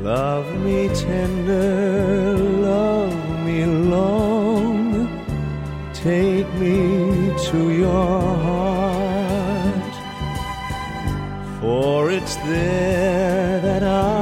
Love me tender, love me long, take me to your heart, for it's there that I